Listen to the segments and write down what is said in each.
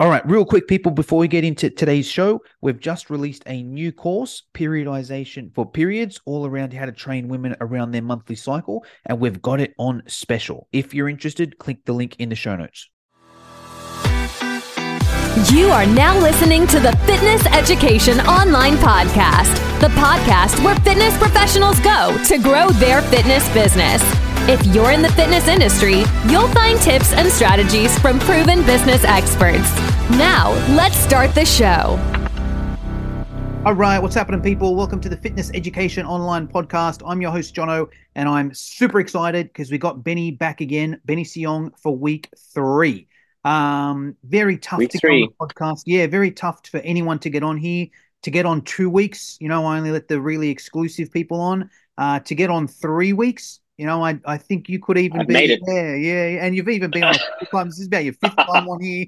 All right, real quick, people, before we get into today's show, we've just released a new course, Periodization for Periods, all around how to train women around their monthly cycle, and we've got it on special. If you're interested, click the link in the show notes. You are now listening to the Fitness Education Online Podcast, the podcast where fitness professionals go to grow their fitness business. If you're in the fitness industry, you'll find tips and strategies from proven business experts. Now, let's start the show. All right, what's happening, people? Welcome to the Fitness Education Online Podcast. I'm your host, Jono, and I'm super excited because we got Benny back again, Benny Siong, for week 3. Very tough week to 3. get on the podcast. Yeah, very tough for anyone to get on here. To get on 2 weeks, I only let the really exclusive people on. To get on 3 weeks, I think you could even I've made it. Yeah, and you've even been on a few times. This is about your 5th time on here,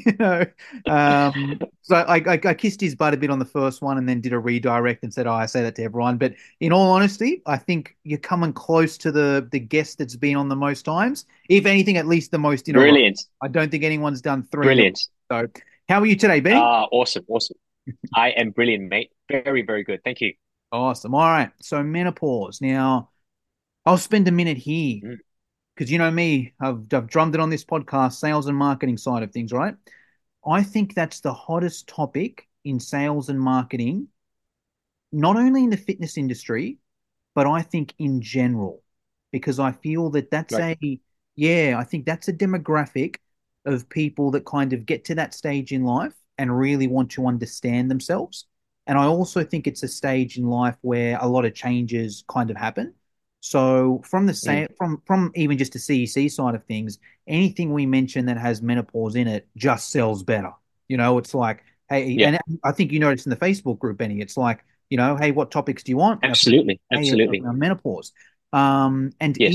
So I kissed his butt a bit on the first one and then did a redirect and said, I say that to everyone. But in all honesty, I think you're coming close to the guest that's been on the most times. If anything, at least the most in a row. Brilliant. I don't think anyone's done 3. Brilliant. So how are you today, Benny? Awesome. I am brilliant, mate. Very, very good. Thank you. Awesome. All right. So menopause. Now, I'll spend a minute here because you know me, I've drummed it on this podcast, sales and marketing side of things, right? I think that's the hottest topic in sales and marketing, not only in the fitness industry, but I think in general, because I feel that that's I think that's a demographic of people that kind of get to that stage in life and really want to understand themselves. And I also think it's a stage in life where a lot of changes kind of happen. So from from even just the CEC side of things, anything we mention that has menopause in it just sells better. It's like, hey, and I think you noticed in the Facebook group, Benny, it's like, hey, what topics do you want? Absolutely. Menopause. And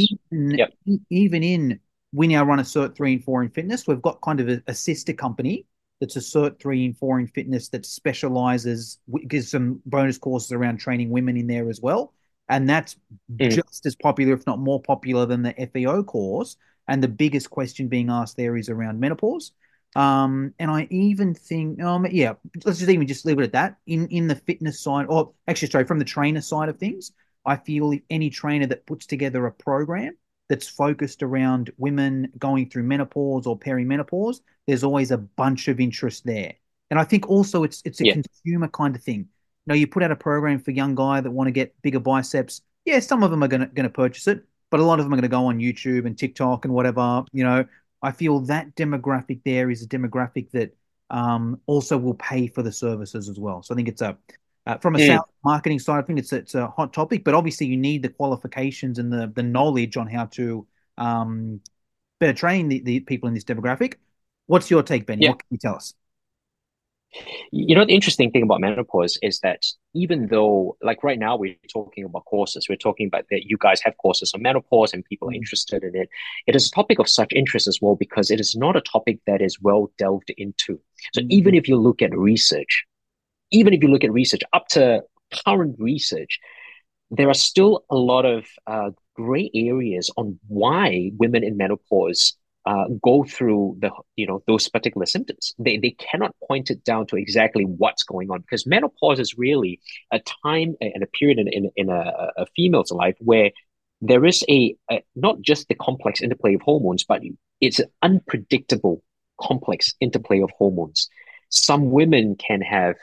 even in, we now run a Cert 3 and 4 in fitness. We've got kind of a sister company that's a Cert 3 and 4 in fitness that specializes, gives some bonus courses around training women in there as well. And that's just as popular, if not more popular than the FEO course. And the biggest question being asked there is around menopause. And I even think, let's just leave it at that. In the fitness side, or actually, sorry, from the trainer side of things, I feel if any trainer that puts together a program that's focused around women going through menopause or perimenopause, there's always a bunch of interest there. And I think also it's a consumer kind of thing. You put out a program for young guy that want to get bigger biceps. Yeah, some of them are going to purchase it, but a lot of them are going to go on YouTube and TikTok and whatever. I feel that demographic there is a demographic that also will pay for the services as well. So I think it's from a sales marketing side, I think it's a hot topic, but obviously you need the qualifications and the knowledge on how to better train the people in this demographic. What's your take, Benny? What can you tell us? The interesting thing about menopause is that even though, like right now, we're talking about courses, we're talking about that you guys have courses on menopause and people are interested in it. It is a topic of such interest as well because it is not a topic that is well delved into. So even if you look at research, up to current research, there are still a lot of gray areas on why women in menopause go through those particular symptoms. They cannot point it down to exactly what's going on because menopause is really a time and a period in a female's life where there is a not just the complex interplay of hormones, but it's an unpredictable complex interplay of hormones. Some women can have,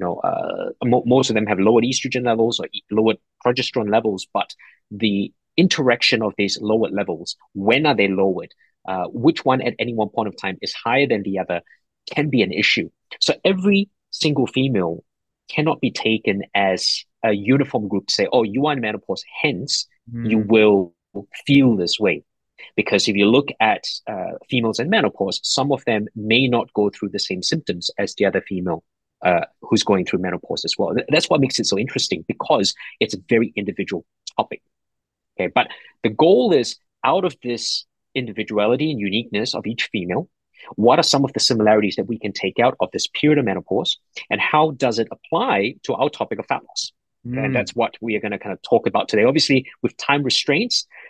most of them have lowered estrogen levels or lowered progesterone levels, but the interaction of these lowered levels, when are they lowered? Which one at any one point of time is higher than the other can be an issue. So every single female cannot be taken as a uniform group to say, oh, you are in menopause, hence you will feel this way. Because if you look at females in menopause, some of them may not go through the same symptoms as the other female who's going through menopause as well. That's what makes it so interesting because it's a very individual topic. Okay, but the goal is out of this individuality and uniqueness of each female, what are some of the similarities that we can take out of this period of menopause and how does it apply to our topic of fat loss? And that's what we are going to kind of talk about today. Obviously, with time restraints,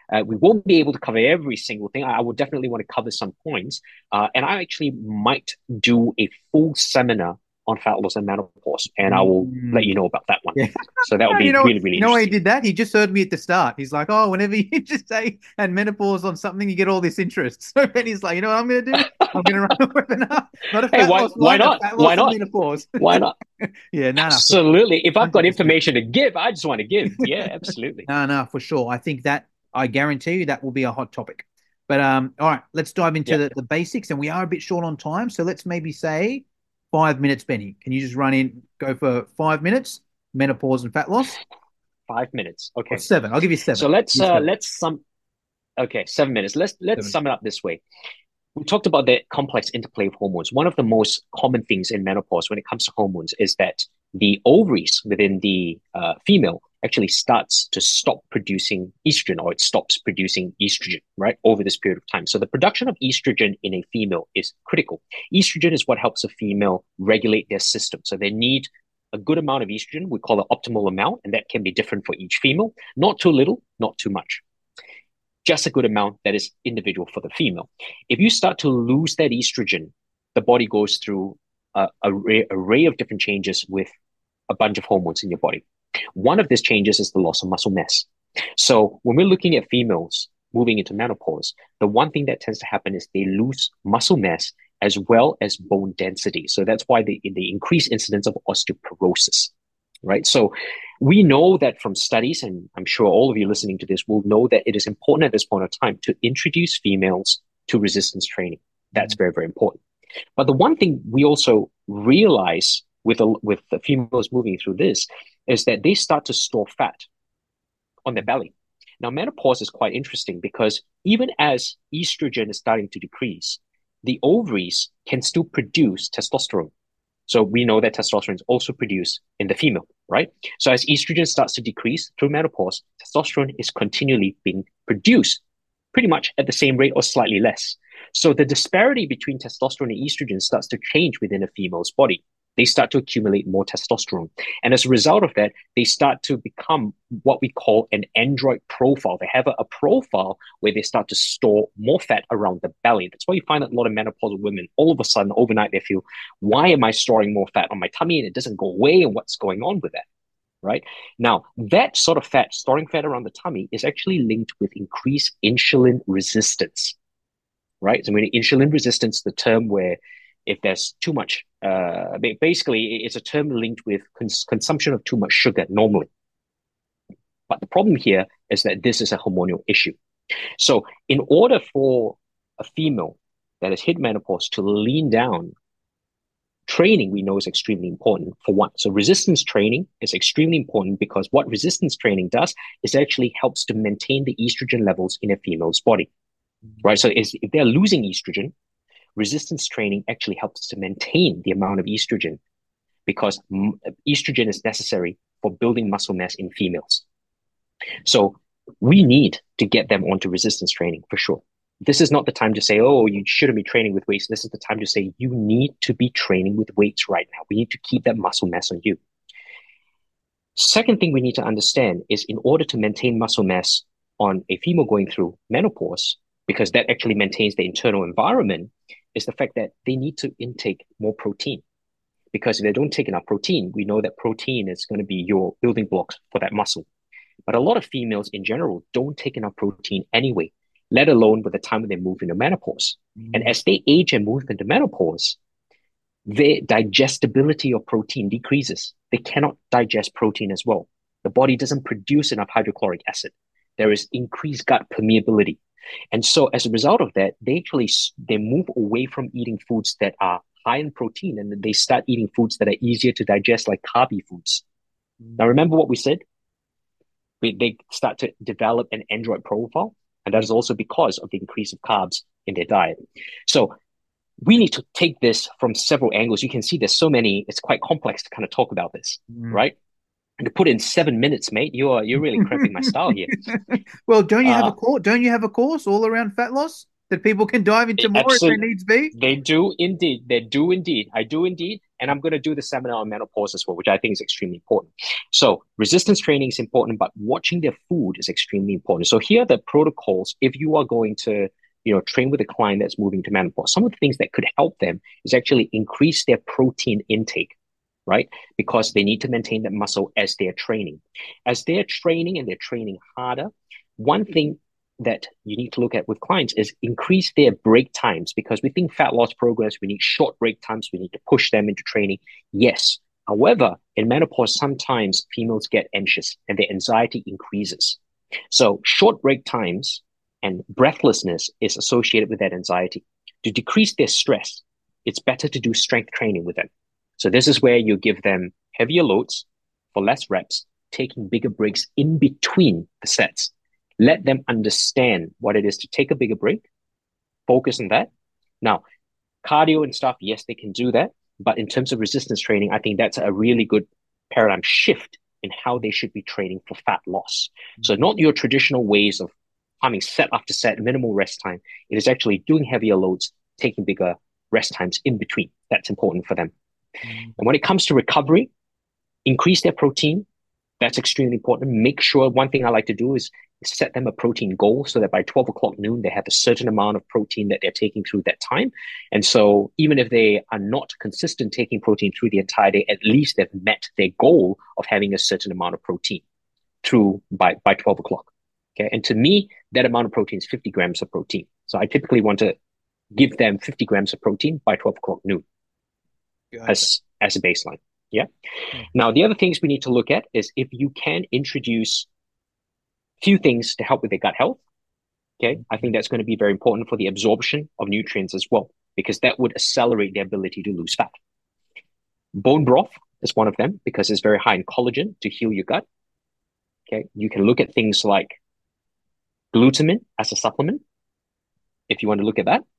We won't be able to cover every single thing. I would definitely want to cover some points. And I actually might do a full seminar on fat loss and menopause, and I will let you know about that one. Yeah. So that would be really, really you know why he interesting. did that? He just heard me at the start. He's like, oh, whenever you just say and menopause on something, you get all this interest. So then he's like, you know what I'm going to do? I'm going to run a webinar, not a Hey, fat loss why one, a not? fat Why loss and not? menopause. Why not? Yeah, no, Absolutely. If I've got 100%. information to give, I just want to give. Yeah, absolutely. No, for sure. I think that I guarantee you that will be a hot topic. But all right, let's dive into Yeah. the basics, and we are a bit short on time, so let's maybe say 5 minutes, Benny. Can you just go for 5 minutes, menopause and fat loss? 5 minutes. Or Okay. seven. I'll give you seven. So let's You seven. let's sum. Okay, 7 minutes. Let's Seven. sum it up this way. We talked about the complex interplay of hormones. One of the most common things in menopause when it comes to hormones is that the ovaries within the female actually starts to stop producing estrogen, or it stops producing estrogen, right, over this period of time. So the production of estrogen in a female is critical. Estrogen is what helps a female regulate their system. So they need a good amount of estrogen. We call it optimal amount, and that can be different for each female. Not too little, not too much, just a good amount that is individual for the female. If you start to lose that estrogen, the body goes through a array of different changes with a bunch of hormones in your body. One of these changes is the loss of muscle mass. So when we're looking at females moving into menopause, the one thing that tends to happen is they lose muscle mass as well as bone density. So that's why the increased incidence of osteoporosis, right? So we know that from studies, and I'm sure all of you listening to this will know that it is important at this point of time to introduce females to resistance training. That's very, very important. But the one thing we also realize with the females moving through this is that they start to store fat on their belly. Now, menopause is quite interesting because even as estrogen is starting to decrease, the ovaries can still produce testosterone. So we know that testosterone is also produced in the female, right? So as estrogen starts to decrease through menopause, testosterone is continually being produced pretty much at the same rate or slightly less. So the disparity between testosterone and estrogen starts to change within a female's body. They start to accumulate more testosterone. And as a result of that, they start to become what we call an android profile. They have a profile where they start to store more fat around the belly. That's why you find that a lot of menopausal women, all of a sudden, overnight, they feel, why am I storing more fat on my tummy and it doesn't go away? And what's going on with that? Right? Now, that sort of fat, storing fat around the tummy, is actually linked with increased insulin resistance. Right? So when insulin resistance, the term where if there's too much, basically it's a term linked with consumption of too much sugar normally. But the problem here is that this is a hormonal issue. So in order for a female that has hit menopause to lean down, training we know is extremely important for one. So resistance training is extremely important because what resistance training does is actually helps to maintain the estrogen levels in a female's body. Right? So if they're losing estrogen, resistance training actually helps to maintain the amount of estrogen because estrogen is necessary for building muscle mass in females. So we need to get them onto resistance training for sure. This is not the time to say, oh, you shouldn't be training with weights. This is the time to say you need to be training with weights right now. We need to keep that muscle mass on you. Second thing we need to understand is in order to maintain muscle mass on a female going through menopause, because that actually maintains the internal environment, is the fact that they need to intake more protein. Because if they don't take enough protein, we know that protein is going to be your building blocks for that muscle. But a lot of females in general don't take enough protein anyway, let alone by the time when they move into menopause. And as they age and move into menopause, their digestibility of protein decreases. They cannot digest protein as well. The body doesn't produce enough hydrochloric acid. There is increased gut permeability. And so as a result of that, they move away from eating foods that are high in protein and they start eating foods that are easier to digest, like carby foods. Now, remember what we said? They start to develop an android profile, and that is also because of the increase of carbs in their diet. So we need to take this from several angles. You can see there's so many, it's quite complex to kind of talk about this, right? And to put in 7 minutes, mate, you're really cramping my style here. Well, don't you have a course? Don't you have a course all around fat loss that people can dive into more if there needs be? They do indeed. They do indeed. I do indeed. And I'm going to do the seminar on menopause as well, which I think is extremely important. So resistance training is important, but watching their food is extremely important. So here are the protocols if you are going to train with a client that's moving to menopause. Some of the things that could help them is actually increase their protein intake, right? Because they need to maintain that muscle as they're training. As they're training and they're training harder, one thing that you need to look at with clients is increase their break times, because we think fat loss programs, we need short break times, we need to push them into training. Yes. However, in menopause, sometimes females get anxious and their anxiety increases. So short break times and breathlessness is associated with that anxiety. To decrease their stress, it's better to do strength training with them. So this is where you give them heavier loads for less reps, taking bigger breaks in between the sets. Let them understand what it is to take a bigger break, focus on that. Now, cardio and stuff, yes, they can do that. But in terms of resistance training, I think that's a really good paradigm shift in how they should be training for fat loss. So not your traditional ways of coming set after set, minimal rest time. It is actually doing heavier loads, taking bigger rest times in between. That's important for them. And when it comes to recovery, increase their protein. That's extremely important. Make sure, one thing I like to do is set them a protein goal so that by 12 o'clock noon, they have a certain amount of protein that they're taking through that time. And so even if they are not consistent taking protein through the entire day, at least they've met their goal of having a certain amount of protein through by 12 o'clock. Okay. And to me, that amount of protein is 50 grams of protein. So I typically want to give them 50 grams of protein by 12 o'clock noon as a baseline. Yeah. Now, the other things we need to look at is if you can introduce few things to help with their gut health. Okay. I think that's going to be very important for the absorption of nutrients as well, because that would accelerate their ability to lose fat. Bone broth is one of them because it's very high in collagen to heal your gut. Okay. You can look at things like glutamine as a supplement if you want to look at that.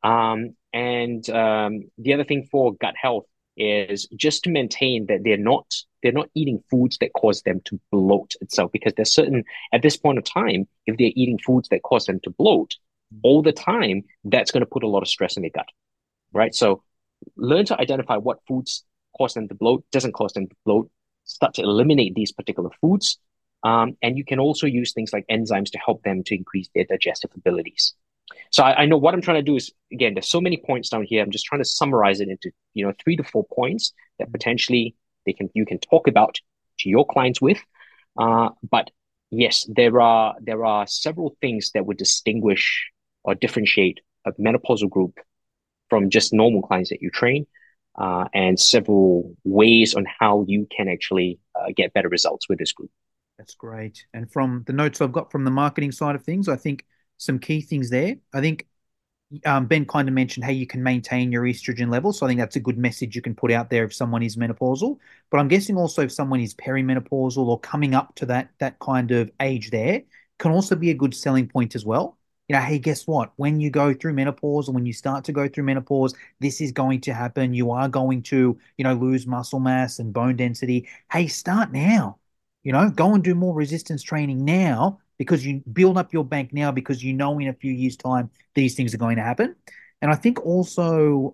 The other thing for gut health is just to maintain that they're not eating foods that cause them to bloat itself, because there's certain, at this point of time, if they're eating foods that cause them to bloat all the time, that's going to put a lot of stress in their gut, right? So learn to identify what foods cause them to bloat, doesn't cause them to bloat, start to eliminate these particular foods. And you can also use things like enzymes to help them to increase their digestive abilities. So I know what I'm trying to do is, again, there's so many points down here. I'm just trying to summarize it into 3 to 4 points that potentially you can talk about to your clients with. But yes, there are several things that would distinguish or differentiate a menopausal group from just normal clients that you train, and several ways on how you can actually get better results with this group. That's great. And from the notes I've got from the marketing side of things, I think some key things there. I think Ben kind of mentioned how you can maintain your estrogen levels. So I think that's a good message you can put out there if someone is menopausal. But I'm guessing also if someone is perimenopausal or coming up to that kind of age there, can also be a good selling point as well. Hey, guess what? When you go through menopause or when you start to go through menopause, this is going to happen. You are going to, lose muscle mass and bone density. Hey, start now. Go and do more resistance training now, because you build up your bank now, because in a few years' time, these things are going to happen. And I think also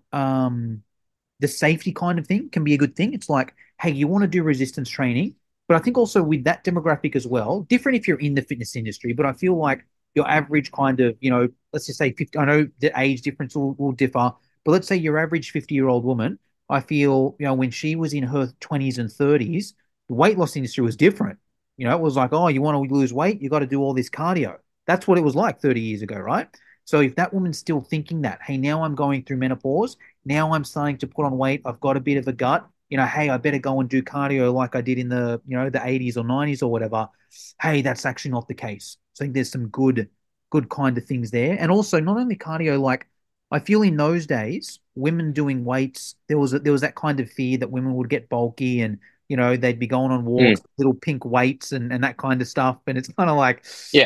the safety kind of thing can be a good thing. It's like, hey, you want to do resistance training, but I think also with that demographic as well, different if you're in the fitness industry, but I feel like your average kind of, let's just say 50, I know the age difference will differ, but let's say your average 50-year-old woman, I feel, when she was in her 20s and 30s, the weight loss industry was different. It was like, oh, you want to lose weight? You got to do all this cardio. That's what it was like 30 years ago, right? So if that woman's still thinking that, hey, now I'm going through menopause, now I'm starting to put on weight, I've got a bit of a gut, hey, I better go and do cardio like I did in the, the 80s or 90s or whatever. Hey, that's actually not the case. So I think there's some good kind of things there. And also not only cardio, like I feel in those days, women doing weights, there was that kind of fear that women would get bulky and they'd be going on walks, little pink weights and that kind of stuff. And it's kind of like,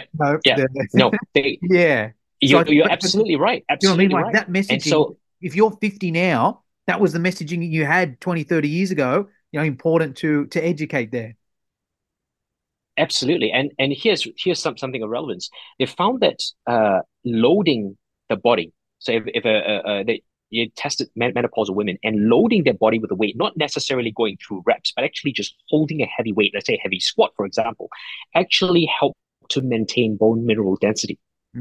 yeah. You're absolutely right. Absolutely like right. That messaging, and so, if you're 50 now, that was the messaging you had 20, 30 years ago, important to educate there. Absolutely. And here's something of relevance. They found that loading the body. So if tested menopausal women and loading their body with a weight, not necessarily going through reps, but actually just holding a heavy weight, let's say a heavy squat, for example, actually help to maintain bone mineral density.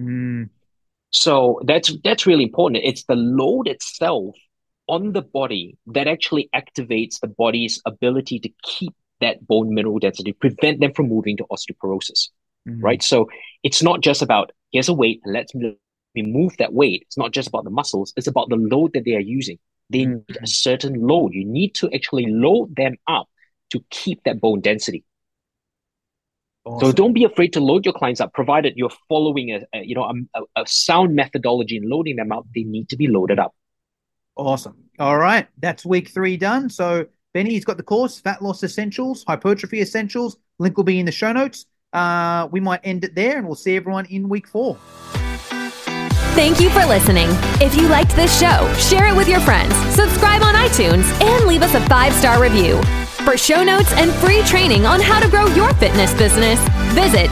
So that's really important. It's the load itself on the body that actually activates the body's ability to keep that bone mineral density, prevent them from moving to osteoporosis, right? So it's not just about, here's a weight, let's remove that weight. It's not just about the muscles, it's about the load that they are using. They need a certain load. You need to actually load them up to keep that bone density. Awesome. So don't be afraid to load your clients up, provided you're following a sound methodology in loading them up. They need to be loaded up. Awesome. All right. That's week 3 done. So Benny, he's got the course, Fat Loss Essentials, Hypertrophy Essentials. Link will be in the show notes. We might end it there, and we'll see everyone in week 4. Thank you for listening. If you liked this show, share it with your friends, subscribe on iTunes, and leave us a 5-star review. For show notes and free training on how to grow your fitness business, visit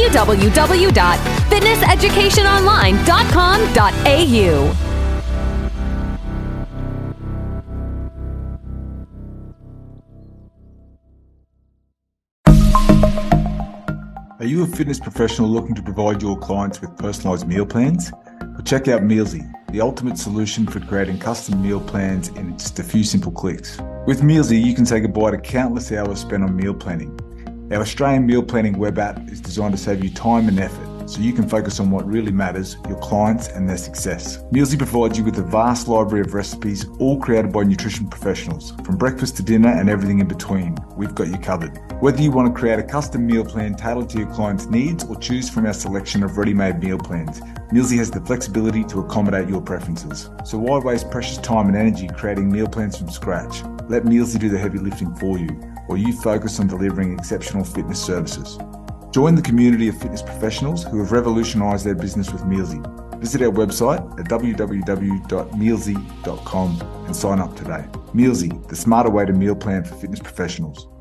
www.fitnesseducationonline.com.au. Are you a fitness professional looking to provide your clients with personalised meal plans? Well, check out Mealsy, the ultimate solution for creating custom meal plans in just a few simple clicks. With Mealsy, you can say goodbye to countless hours spent on meal planning. Our Australian meal planning web app is designed to save you time and effort, so you can focus on what really matters, your clients and their success. Mealsy provides you with a vast library of recipes, all created by nutrition professionals. From breakfast to dinner and everything in between, we've got you covered. Whether you want to create a custom meal plan tailored to your client's needs or choose from our selection of ready-made meal plans, Mealsy has the flexibility to accommodate your preferences. So why waste precious time and energy creating meal plans from scratch? Let Mealsy do the heavy lifting for you, while you focus on delivering exceptional fitness services. Join the community of fitness professionals who have revolutionised their business with Mealsy. Visit our website at www.mealsy.com and sign up today. Mealsy, the smarter way to meal plan for fitness professionals.